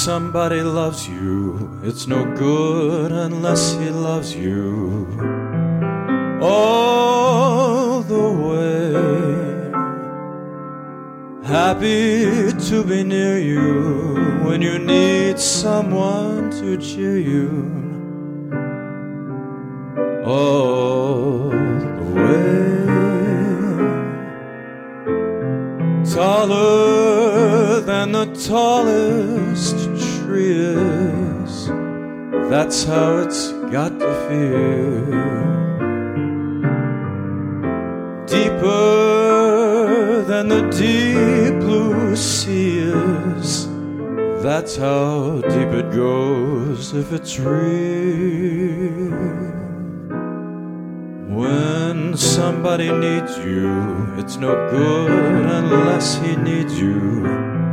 somebody loves you, it's no good unless he loves you all the way. Happy to be near you when you need someone to cheer you all the way. Taller than the tallest tree is, that's how it's got to feel. Deeper than the deep blue sea is, that's how deep it goes if it's real. When somebody needs you, it's no good unless he needs you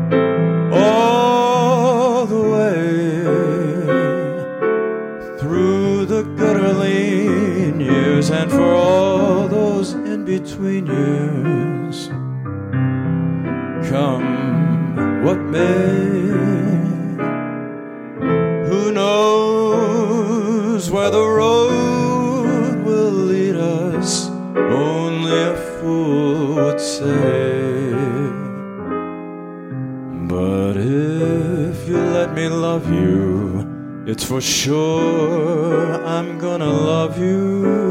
all the way. Through the good or lean years and for all those in-between years, come what may. Who knows where the road will lead us? Only a fool would say. But if you let me love you, it's for sure I'm gonna love you